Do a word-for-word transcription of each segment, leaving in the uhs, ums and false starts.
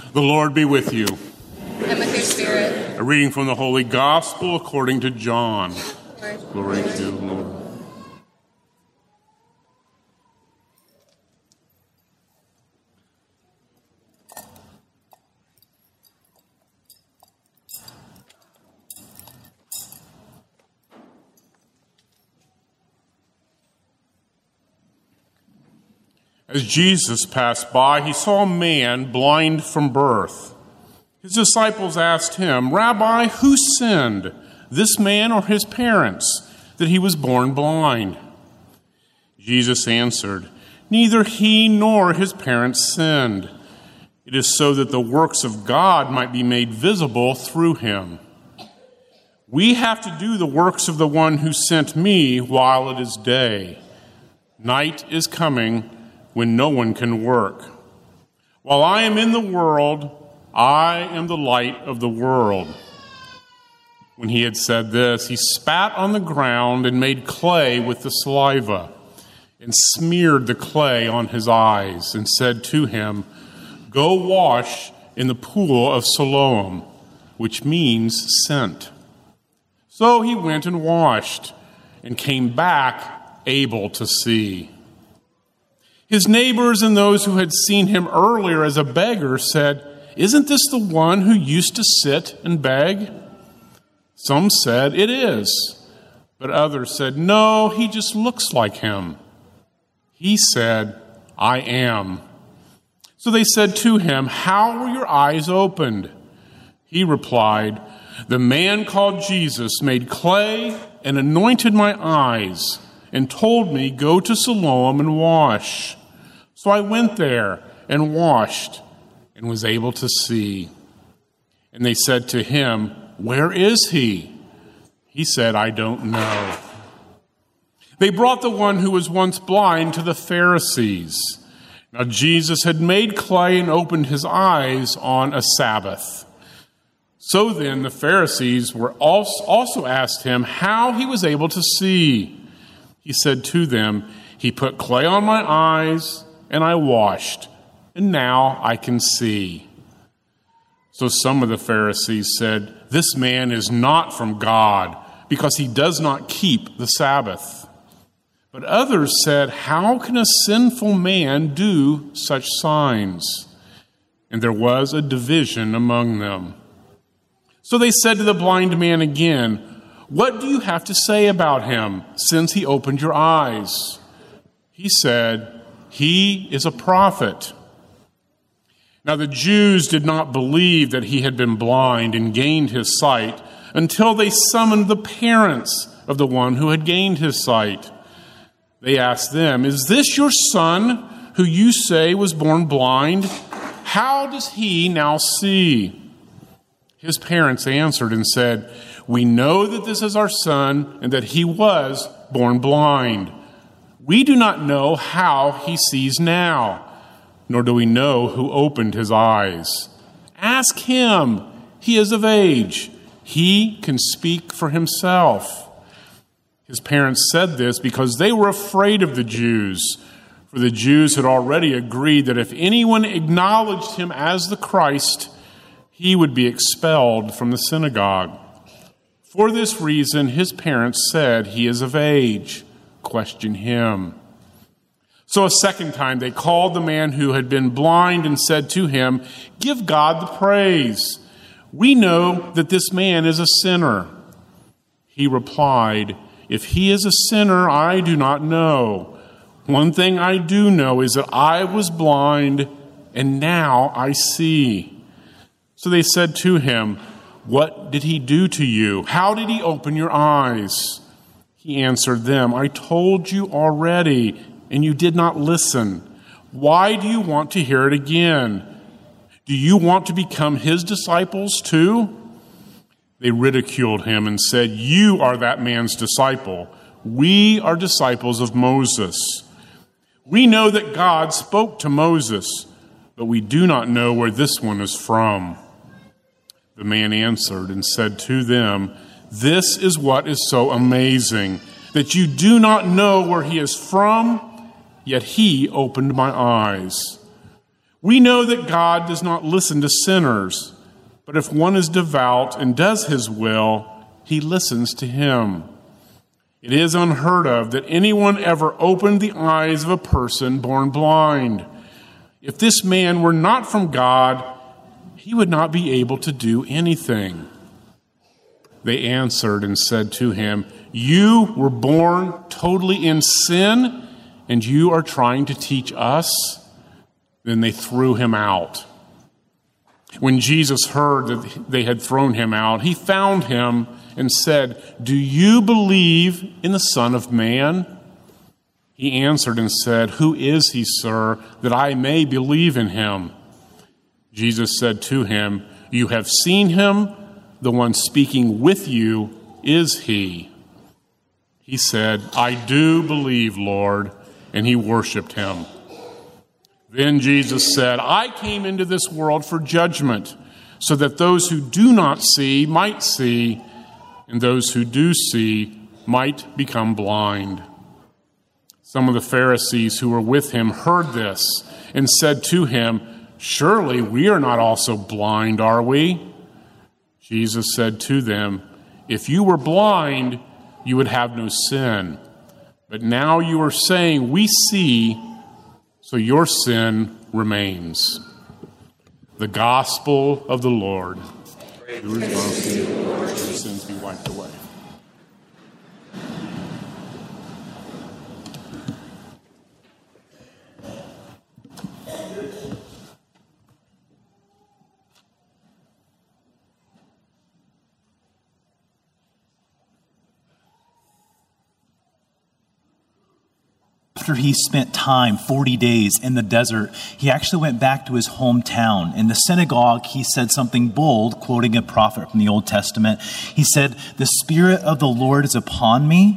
The Lord be with you. And with your spirit. A reading from the Holy Gospel according to John. Lord. Glory to you, Lord. As Jesus passed by, he saw a man blind from birth. His disciples asked him, "Rabbi, who sinned, this man or his parents, that he was born blind?" Jesus answered, "Neither he nor his parents sinned. It is so that the works of God might be made visible through him. We have to do the works of the one who sent me while it is day. Night is coming when no one can work. While I am in the world, I am the light of the world." When he had said this, he spat on the ground and made clay with the saliva and smeared the clay on his eyes and said to him, "Go wash in the pool of Siloam," which means sent. So he went and washed and came back able to see. His neighbors and those who had seen him earlier as a beggar said, "Isn't this the one who used to sit and beg?" Some said, "It is." But others said, "No, he just looks like him." He said, "I am." So they said to him, "How were your eyes opened?" He replied, "The man called Jesus made clay and anointed my eyes and told me, 'Go to Siloam and wash.' So I went there and washed and was able to see." And they said to him, "Where is he?" He said, "I don't know." They brought the one who was once blind to the Pharisees. Now Jesus had made clay and opened his eyes on a Sabbath. So then the Pharisees were also asked him how he was able to see. He said to them, "He put clay on my eyes, and I washed, and now I can see." So some of the Pharisees said, "This man is not from God, because he does not keep the Sabbath." But others said, "How can a sinful man do such signs?" And there was a division among them. So they said to the blind man again, "What do you have to say about him, since he opened your eyes?" He said, "He is a prophet." Now the Jews did not believe that he had been blind and gained his sight until they summoned the parents of the one who had gained his sight. They asked them, "Is this your son who you say was born blind? How does he now see?" His parents answered and said, "We know that this is our son and that he was born blind. We do not know how he sees now, nor do we know who opened his eyes. Ask him. He is of age. He can speak for himself." His parents said this because they were afraid of the Jews, for the Jews had already agreed that if anyone acknowledged him as the Christ, he would be expelled from the synagogue. For this reason, his parents said, "He is of age. Question him." So a second time they called the man who had been blind and said to him, "Give God the praise. We know that this man is a sinner." He replied, "If he is a sinner, I do not know. One thing I do know is that I was blind, and now I see." So they said to him, "What did he do to you? How did he open your eyes?" He answered them, "I told you already, and you did not listen. Why do you want to hear it again? Do you want to become his disciples too?" They ridiculed him and said, "You are that man's disciple. We are disciples of Moses. We know that God spoke to Moses, but we do not know where this one is from." The man answered and said to them, "This is what is so amazing, that you do not know where he is from, yet he opened my eyes. We know that God does not listen to sinners, but if one is devout and does his will, he listens to him. It is unheard of that anyone ever opened the eyes of a person born blind. If this man were not from God, he would not be able to do anything." They answered and said to him, "You were born totally in sin, and you are trying to teach us?" Then they threw him out. When Jesus heard that they had thrown him out, he found him and said, "Do you believe in the Son of Man?" He answered and said, "Who is he, sir, that I may believe in him?" Jesus said to him, "You have seen him. The one speaking with you is he." He said, "I do believe, Lord," and he worshiped him. Then Jesus said, "I came into this world for judgment, so that those who do not see might see, and those who do see might become blind." Some of the Pharisees who were with him heard this and said to him, "Surely we are not also blind, are we?" Jesus said to them, "If you were blind, you would have no sin. But now you are saying, 'We see,' so your sin remains." The gospel of the Lord. Who is boasting, your sins be wiped away. After he spent time, forty days in the desert, he actually went back to his hometown. In the synagogue, he said something bold, quoting a prophet from the Old Testament. He said, "The Spirit of the Lord is upon me.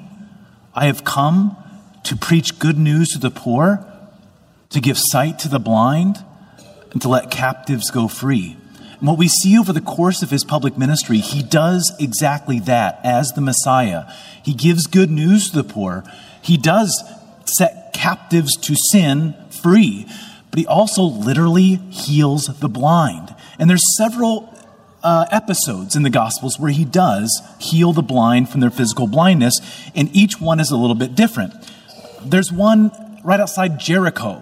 I have come to preach good news to the poor, to give sight to the blind, and to let captives go free." And what we see over the course of his public ministry, he does exactly that as the Messiah. He gives good news to the poor. He does set captives to sin free, but he also literally heals the blind. And there's several uh, episodes in the Gospels where he does heal the blind from their physical blindness, and each one is a little bit different. There's one right outside Jericho,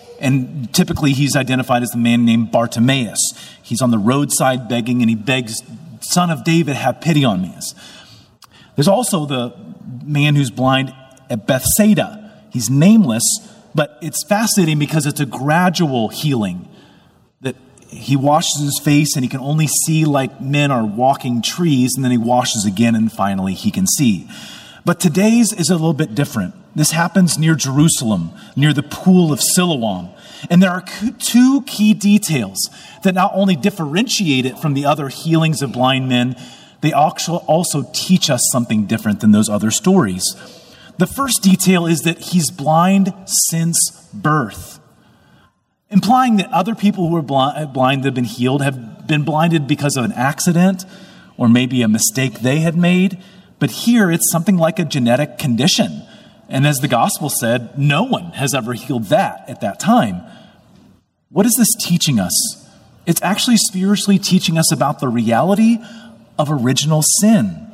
and typically he's identified as the man named Bartimaeus. He's on the roadside begging, and he begs, "Son of David, have pity on me." There's also the man who's blind at Bethsaida. He's nameless, but it's fascinating because it's a gradual healing. That he washes his face and he can only see like men are walking trees, and then he washes again and finally he can see. But today's is a little bit different. This happens near Jerusalem, near the pool of Siloam. And there are two key details that not only differentiate it from the other healings of blind men, they also teach us something different than those other stories. The first detail is that he's blind since birth, implying that other people who are blind that have been healed have been blinded because of an accident or maybe a mistake they had made. But here it's something like a genetic condition. And as the gospel said, no one has ever healed that at that time. What is this teaching us? It's actually spiritually teaching us about the reality of original sin.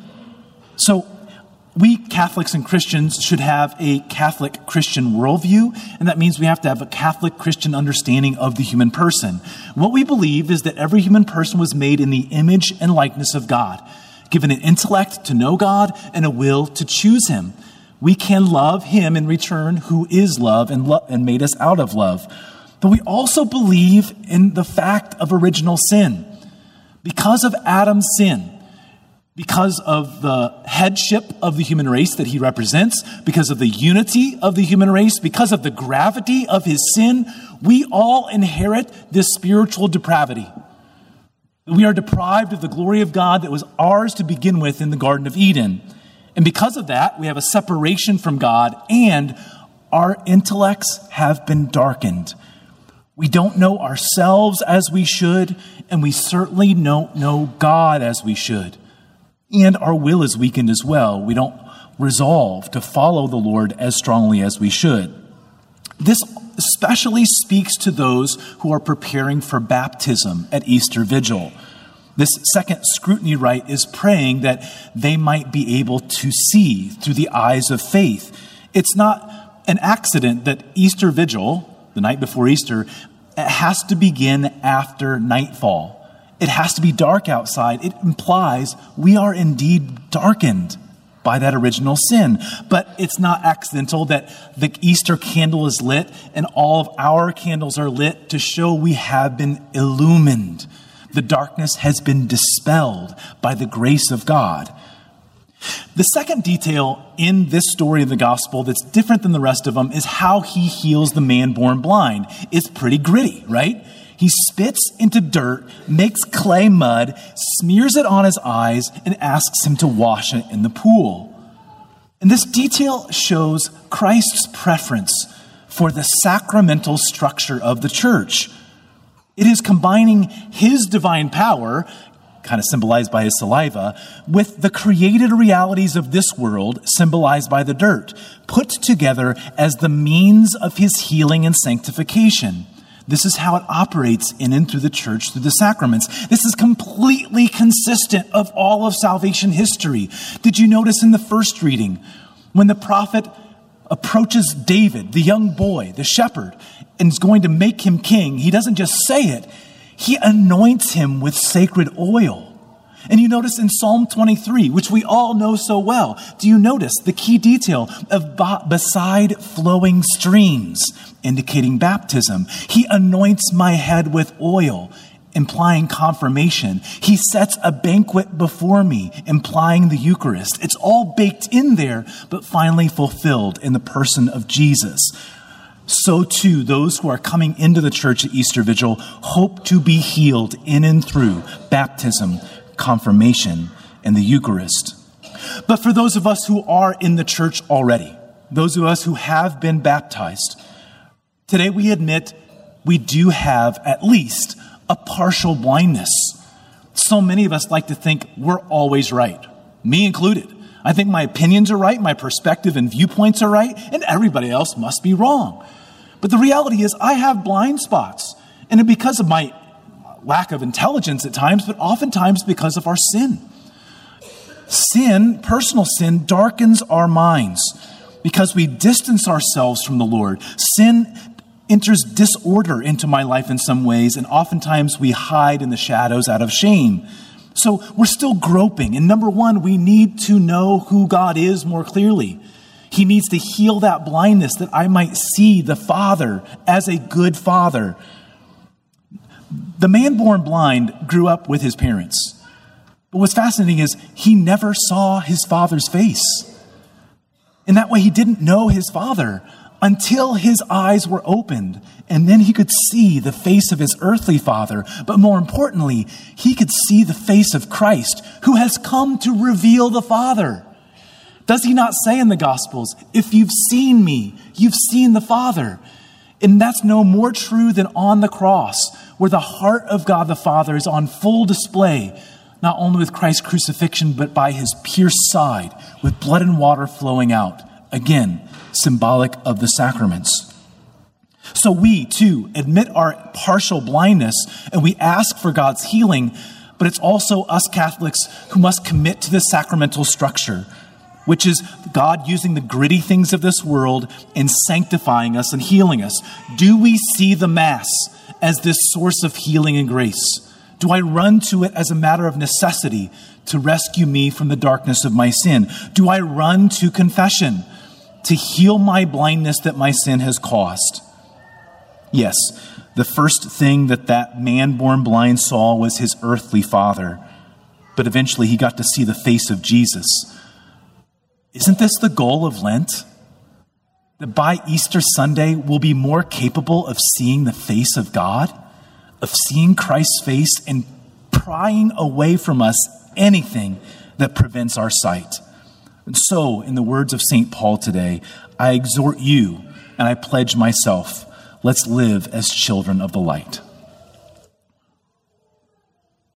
So we Catholics and Christians should have a Catholic Christian worldview, and that means we have to have a Catholic Christian understanding of the human person. What we believe is that every human person was made in the image and likeness of God, given an intellect to know God and a will to choose him. We can love him in return, who is love and, lo- and made us out of love. But we also believe in the fact of original sin. Because of Adam's sin, because of the headship of the human race that he represents, because of the unity of the human race, because of the gravity of his sin, we all inherit this spiritual depravity. We are deprived of the glory of God that was ours to begin with in the Garden of Eden. And because of that, we have a separation from God, and our intellects have been darkened. We don't know ourselves as we should, and we certainly don't know God as we should. And our will is weakened as well. We don't resolve to follow the Lord as strongly as we should. This especially speaks to those who are preparing for baptism at Easter Vigil. This second scrutiny rite is praying that they might be able to see through the eyes of faith. It's not an accident that Easter Vigil, the night before Easter, it has to begin after nightfall. It has to be dark outside. It implies we are indeed darkened by that original sin. But it's not accidental that the Easter candle is lit and all of our candles are lit to show we have been illumined. The darkness has been dispelled by the grace of God. The second detail in this story of the gospel that's different than the rest of them is how he heals the man born blind. It's pretty gritty, right? He spits into dirt, makes clay mud, smears it on his eyes, and asks him to wash it in the pool. And this detail shows Christ's preference for the sacramental structure of the church. It is combining his divine power, kind of symbolized by his saliva, with the created realities of this world, symbolized by the dirt, put together as the means of his healing and sanctification. This is how it operates in and through the church, through the sacraments. This is completely consistent of all of salvation history. Did you notice in the first reading, when the prophet approaches David, the young boy, the shepherd, and is going to make him king, he doesn't just say it, he anoints him with sacred oil. And you notice in Psalm twenty-three, which we all know so well, do you notice the key detail of beside flowing streams, indicating baptism? He anoints my head with oil, implying confirmation. He sets a banquet before me, implying the Eucharist. It's all baked in there, but finally fulfilled in the person of Jesus. So too, those who are coming into the church at Easter Vigil hope to be healed in and through baptism, confirmation, and the Eucharist. But for those of us who are in the church already, those of us who have been baptized, today we admit we do have at least a partial blindness. So many of us like to think we're always right, me included. I think my opinions are right, my perspective and viewpoints are right, and everybody else must be wrong. But the reality is I have blind spots, and because of my lack of intelligence at times, but oftentimes because of our sin. Sin, personal sin, darkens our minds because we distance ourselves from the Lord. Sin enters disorder into my life in some ways, and oftentimes we hide in the shadows out of shame. So we're still groping. And number one, we need to know who God is more clearly. He needs to heal that blindness that I might see the Father as a good Father. The man born blind grew up with his parents. But what's fascinating is he never saw his father's face. In that way, he didn't know his father until his eyes were opened. And then he could see the face of his earthly father. But more importantly, he could see the face of Christ, who has come to reveal the Father. Does he not say in the Gospels, if you've seen me, you've seen the Father? And that's no more true than on the cross, where the heart of God the Father is on full display, not only with Christ's crucifixion, but by his pierced side, with blood and water flowing out. Again, symbolic of the sacraments. So we, too, admit our partial blindness, and we ask for God's healing, but it's also us Catholics who must commit to the sacramental structure, which is God using the gritty things of this world and sanctifying us and healing us. Do we see the Mass as this source of healing and grace? Do I run to it as a matter of necessity to rescue me from the darkness of my sin? Do I run to confession to heal my blindness that my sin has caused? Yes, the first thing that that man born blind saw was his earthly father, but eventually he got to see the face of Jesus. Isn't this the goal of Lent? That by Easter Sunday, we'll be more capable of seeing the face of God, of seeing Christ's face and prying away from us anything that prevents our sight. And so, in the words of Saint Paul today, I exhort you and I pledge myself, let's live as children of the light.